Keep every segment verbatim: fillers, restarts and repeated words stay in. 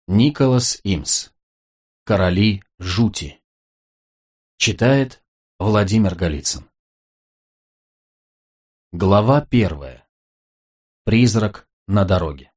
Николас Имс. Короли жути. Читает Владимир Голицын. Глава первая. Призрак на дороге.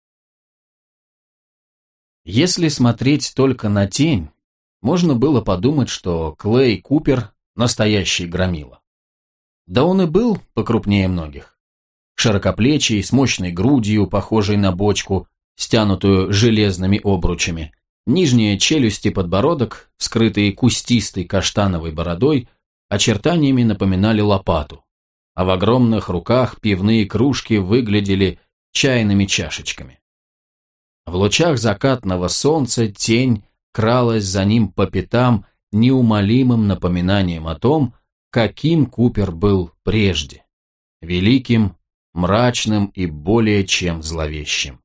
Если смотреть только на тень, можно было подумать, что Клей Купер – настоящий громила. Да он и был покрупнее многих. Широкоплечий, с мощной грудью, похожей на бочку, стянутую железными обручами, нижняя челюсть и подбородок, скрытые кустистой каштановой бородой, очертаниями напоминали лопату, а в огромных руках пивные кружки выглядели чайными чашечками. В лучах закатного солнца тень кралась за ним по пятам неумолимым напоминанием о том, каким Купер был прежде, великим, мрачным и более чем зловещим.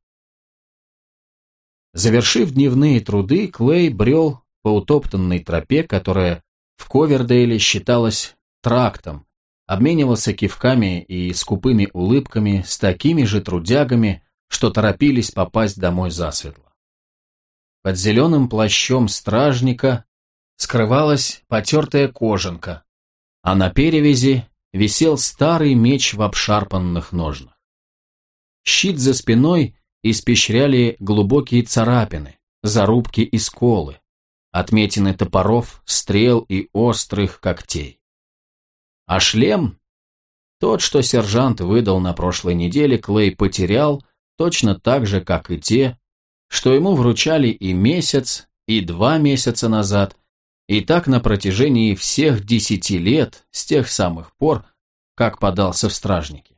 Завершив дневные труды, Клей брел по утоптанной тропе, которая в Ковердейле считалась трактом, обменивался кивками и скупыми улыбками с такими же трудягами, что торопились попасть домой засветло. Под зеленым плащом стражника скрывалась потертая кожанка, а на перевязи висел старый меч в обшарпанных ножнах. Щит за спиной испещряли глубокие царапины, зарубки и сколы, отметины топоров, стрел и острых когтей. А шлем, тот, что сержант выдал на прошлой неделе, Клей потерял точно так же, как и те, что ему вручали и месяц, и два месяца назад, и так на протяжении всех десяти лет с тех самых пор, как подался в стражники.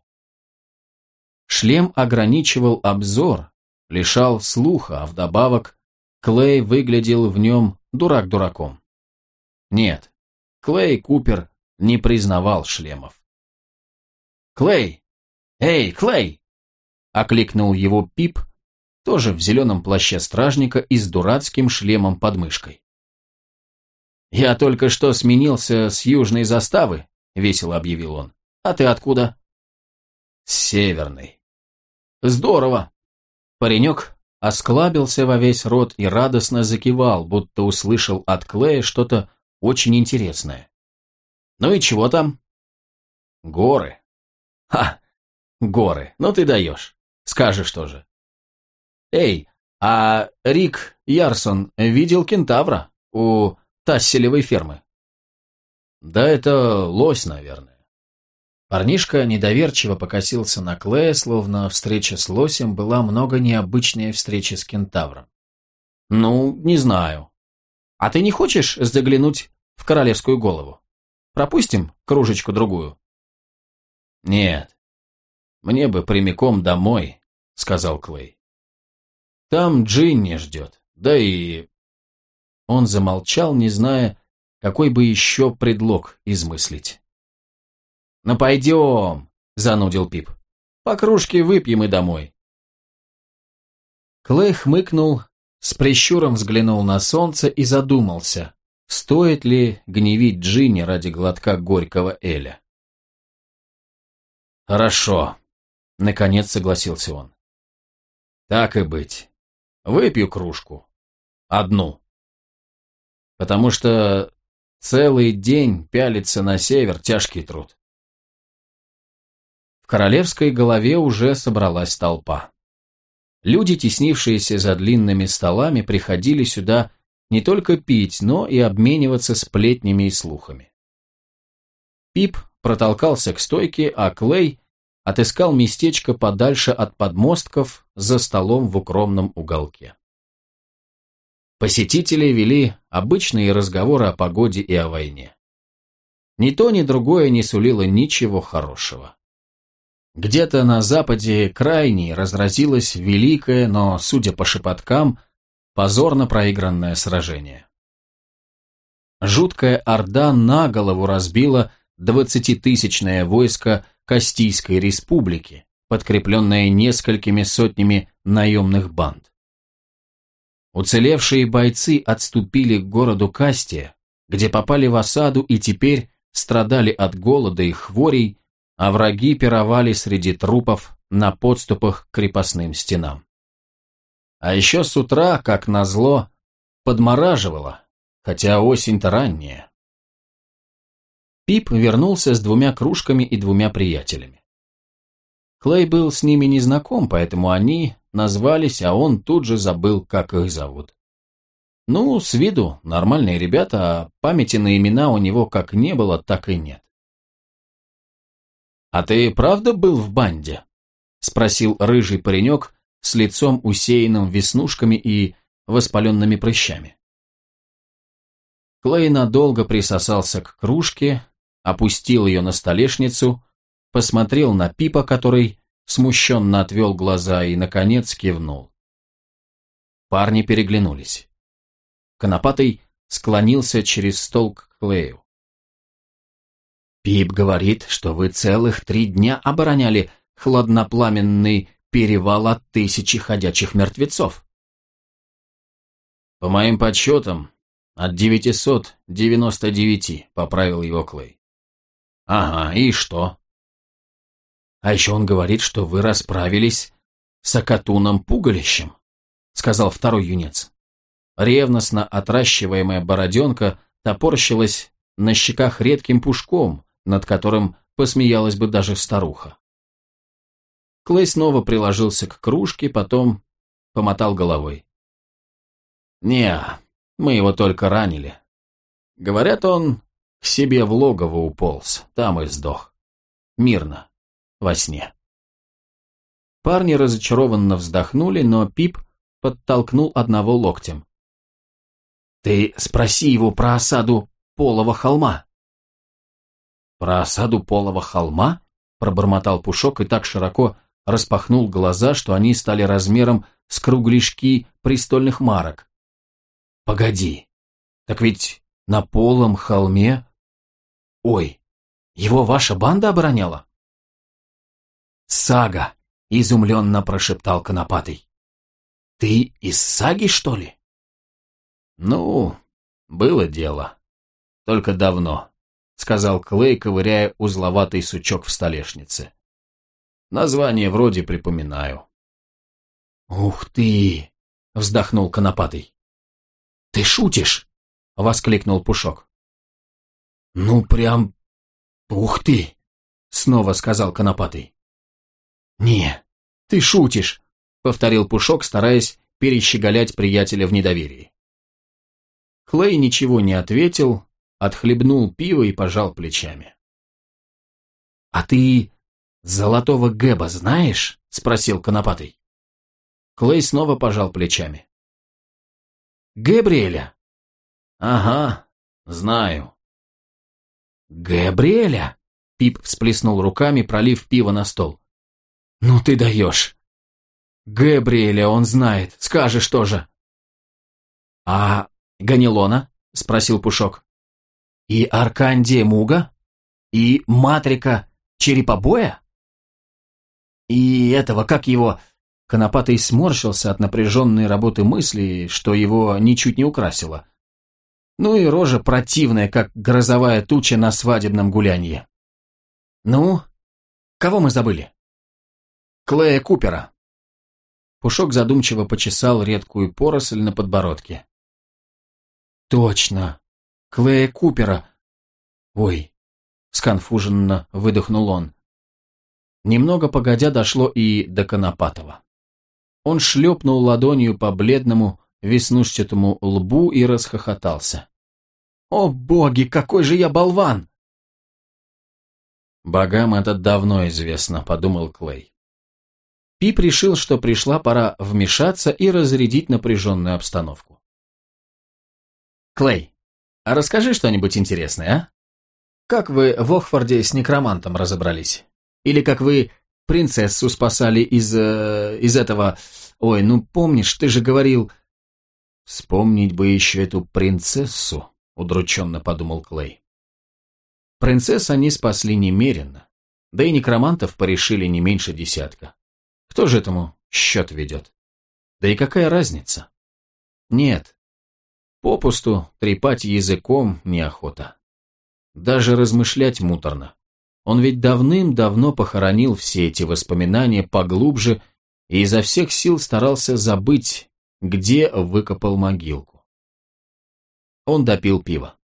Шлем ограничивал обзор, лишал слуха, а вдобавок Клей выглядел в нем дурак дураком. Нет, Клей Купер не признавал шлемов. «Клей! Эй, Клей!» — окликнул его Пип, тоже в зеленом плаще стражника и с дурацким шлемом под мышкой. «Я только что сменился с южной заставы», — весело объявил он. «А ты откуда?» «С северной». «Здорово!» Паренек осклабился во весь рот и радостно закивал, будто услышал от Клея что-то очень интересное. «Ну и чего там?» «Горы». «Ха! Горы, ну ты даешь. Скажешь тоже». «Эй, а Рик Ярсон видел кентавра у Тасселевой фермы?» «Да это лось, наверное». Парнишка недоверчиво покосился на Клея, словно встреча с лосем была много необычнее встречи с кентавром. «Ну, не знаю. А ты не хочешь заглянуть в королевскую голову? Пропустим кружечку-другую?» «Нет, мне бы прямиком домой», — сказал Клей. «Там Джинни ждет, да и...» Он замолчал, не зная, какой бы еще предлог измыслить. «Ну пойдем», — занудил Пип. «По кружке выпьем и домой». Клей хмыкнул, с прищуром взглянул на солнце и задумался, стоит ли гневить Джинни ради глотка горького эля. «Хорошо», — наконец согласился он. «Так и быть. Выпью кружку. Одну. Потому что целый день пялиться на север — тяжкий труд». В королевской голове уже собралась толпа. Люди, теснившиеся за длинными столами, приходили сюда не только пить, но и обмениваться сплетнями и слухами. Пип протолкался к стойке, а Клей отыскал местечко подальше от подмостков за столом в укромном уголке. Посетители вели обычные разговоры о погоде и о войне. Ни то, ни другое не сулило ничего хорошего. Где-то на западе крайней разразилось великое, но, судя по шепоткам, позорно проигранное сражение. Жуткая орда на голову разбила двадцатитысячное войско Кастийской республики, подкрепленное несколькими сотнями наемных банд. Уцелевшие бойцы отступили к городу Кастия, где попали в осаду и теперь страдали от голода и хворей, а враги пировали среди трупов на подступах к крепостным стенам. А еще с утра, как назло, подмораживало, хотя осень-то ранняя. Пип вернулся с двумя кружками и двумя приятелями. Клей был с ними не знаком, поэтому они назвались, а он тут же забыл, как их зовут. Ну, с виду нормальные ребята, а памяти на имена у него как не было, так и нет. «А ты правда был в банде?» – спросил рыжий паренек с лицом усеянным веснушками и воспаленными прыщами. Клей надолго присосался к кружке, опустил ее на столешницу, посмотрел на Пипа, который смущенно отвел глаза и, наконец, кивнул. Парни переглянулись. Конопатый склонился через стол к Клею. «Пип говорит, что вы целых три дня обороняли хладнопламенный перевал от тысячи ходячих мертвецов». «По моим подсчетам, от девятисот девяноста девяти», — поправил его Клей. «Ага, и что?» «А еще он говорит, что вы расправились с Акатуном-пугалищем», — сказал второй юнец. Ревностно отращиваемая бороденка топорщилась на щеках редким пушком, над которым посмеялась бы даже старуха. Клей снова приложился к кружке, потом помотал головой. «Не, мы его только ранили. Говорят, он к себе в логово уполз, там и сдох. Мирно, во сне». Парни разочарованно вздохнули, но Пип подтолкнул одного локтем. «Ты спроси его про осаду Полого холма». «Про осаду Полого холма?» – пробормотал Пушок и так широко распахнул глаза, что они стали размером с кругляшки престольных марок. «Погоди, так ведь на Полом холме... Ой, его ваша банда обороняла?» «Сага!» – изумленно прошептал Конопатый. «Ты из саги, что ли?» «Ну, было дело. Только давно», — сказал Клей, ковыряя узловатый сучок в столешнице. «Название вроде припоминаю». «Ух ты!» — вздохнул Конопатый. «Ты шутишь?» — воскликнул Пушок. «Ну, прям... Ух ты!» — снова сказал Конопатый. «Не, ты шутишь!» — повторил Пушок, стараясь перещеголять приятеля в недоверии. Клей ничего не ответил, отхлебнул пиво и пожал плечами. «А ты Золотого Гэба знаешь?» — спросил Конопатый. Клей снова пожал плечами. «Гэбриэля?» «Ага, знаю». «Гэбриэля?» — Пип всплеснул руками, пролив пиво на стол. «Ну ты даешь! Гэбриэля он знает, скажешь тоже». «А Ганилона?» — спросил Пушок. «И Аркандия Муга? И Матрика Черепобоя? И этого, как его...» Конопатый сморщился от напряженной работы мысли, что его ничуть не украсило. Ну и рожа противная, как грозовая туча на свадебном гулянье. «Ну, кого мы забыли?» «Клея Купера». Пушок задумчиво почесал редкую поросль на подбородке. «Точно! Клея Купера! Ой!» — сконфуженно выдохнул он. Немного погодя дошло и до Конопатова. Он шлепнул ладонью по бледному, веснушчатому лбу и расхохотался. «О боги, какой же я болван!» «Богам это давно известно», — подумал Клей. Пип решил, что пришла пора вмешаться и разрядить напряженную обстановку. «Клей, а расскажи что-нибудь интересное, а? Как вы в Охфорде с некромантом разобрались? Или как вы принцессу спасали из... Э, из этого... Ой, ну помнишь, ты же говорил...» «Вспомнить бы еще эту принцессу», — удрученно подумал Клей. Принцесс они спасли немерено, да и некромантов порешили не меньше десятка. Кто же этому счет ведет? Да и какая разница? Нет, попусту трепать языком неохота. Даже размышлять муторно. Он ведь давным-давно похоронил все эти воспоминания поглубже и изо всех сил старался забыть где выкопал могилку. Он допил пиво.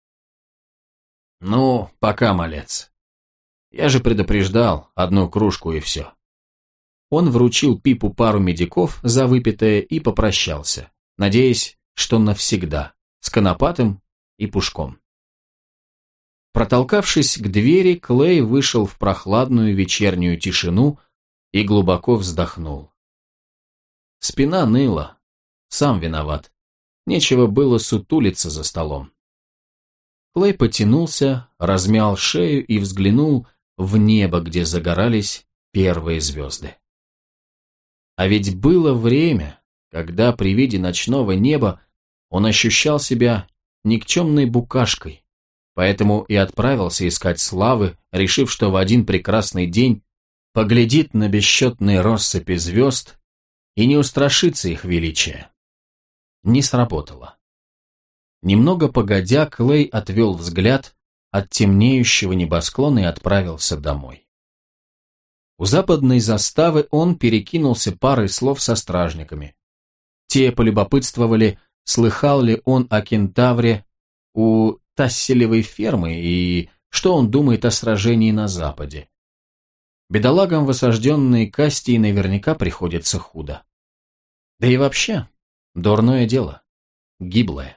«Ну, пока, малец. Я же предупреждал, одну кружку и все». Он вручил Пипу пару медиков за выпитое и попрощался, надеясь, что навсегда, с Конопатым и Пушком. Протолкавшись к двери, Клей вышел в прохладную вечернюю тишину и глубоко вздохнул. Спина ныла, сам виноват, нечего было сутулиться за столом. Клей потянулся, размял шею и взглянул в небо, где загорались первые звезды. А ведь было время, когда при виде ночного неба он ощущал себя никчемной букашкой, поэтому и отправился искать славы, решив, что в один прекрасный день поглядит на бесчетные россыпи звезд и не устрашится их величия. Не сработало. Немного погодя, Клей отвел взгляд от темнеющего небосклона и отправился домой. У западной заставы он перекинулся парой слов со стражниками. Те полюбопытствовали, слыхал ли он о кентавре у Тасселевой фермы и что он думает о сражении на западе. Бедолагам в осажденной Кастии наверняка приходится худо. Да и вообще, дурное дело, гиблое.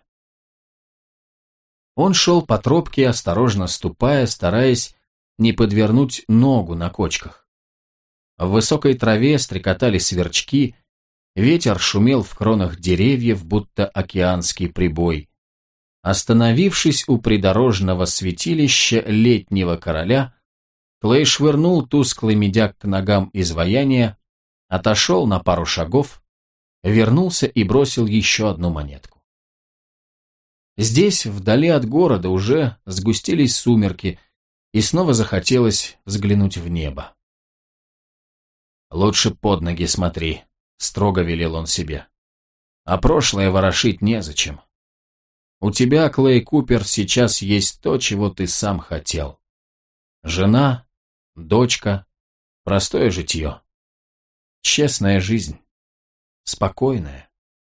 Он шел по тропке, осторожно ступая, стараясь не подвернуть ногу на кочках. В высокой траве стрекотали сверчки, ветер шумел в кронах деревьев, будто океанский прибой. Остановившись у придорожного святилища летнего короля, Клей швырнул тусклый медяк к ногам изваяния, отошел на пару шагов, вернулся и бросил еще одну монетку. Здесь, вдали от города, уже сгустились сумерки, и снова захотелось взглянуть в небо. «Лучше под ноги смотри», — строго велел он себе. «А прошлое ворошить незачем. У тебя, Клей Купер, сейчас есть то, чего ты сам хотел. Жена, дочка, простое житье. Честная жизнь, спокойная».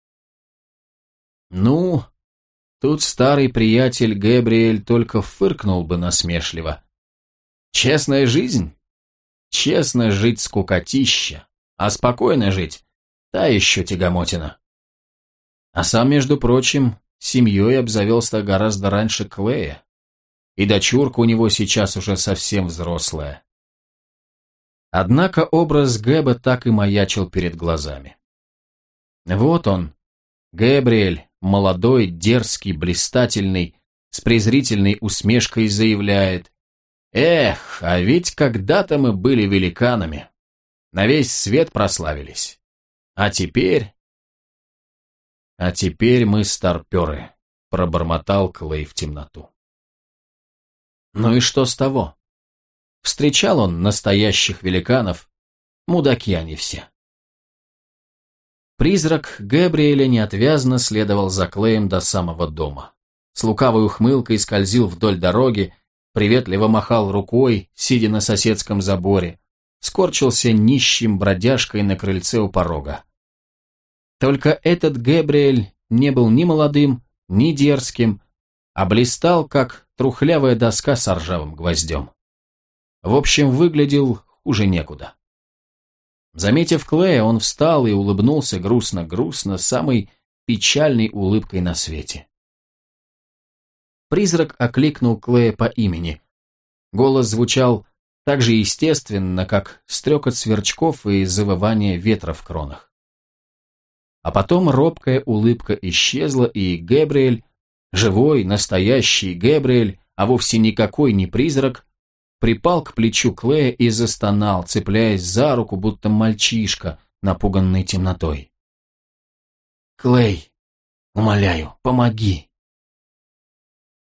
Ну... Тут старый приятель Гэбриэль только фыркнул бы насмешливо. Честная жизнь? Честно жить скукотища, а спокойно жить – та еще тягомотина. А сам, между прочим, семьей обзавелся гораздо раньше Клея, и дочурка у него сейчас уже совсем взрослая. Однако образ Гэба так и маячил перед глазами. Вот он, Гэбриэль, молодой, дерзкий, блистательный, с презрительной усмешкой заявляет: «Эх, а ведь когда-то мы были великанами, на весь свет прославились. А теперь...» «А теперь мы старперы», — пробормотал Клей в темноту. Ну и что с того? Встречал он настоящих великанов, мудаки они все. Призрак Гэбриэля неотвязно следовал за Клеем до самого дома. С лукавой ухмылкой скользил вдоль дороги, приветливо махал рукой, сидя на соседском заборе, скорчился нищим бродяжкой на крыльце у порога. Только этот Гэбриэль не был ни молодым, ни дерзким, а блистал, как трухлявая доска с ржавым гвоздем. В общем, выглядел хуже некуда. Заметив Клея, он встал и улыбнулся грустно-грустно, самой печальной улыбкой на свете. Призрак окликнул Клея по имени. Голос звучал так же естественно, как стрекот сверчков и завывание ветра в кронах. А потом робкая улыбка исчезла, и Гэбриэль, живой, настоящий Гэбриэль, а вовсе никакой не призрак, припал к плечу Клея и застонал, цепляясь за руку, будто мальчишка, напуганный темнотой. «Клей, умоляю, помоги!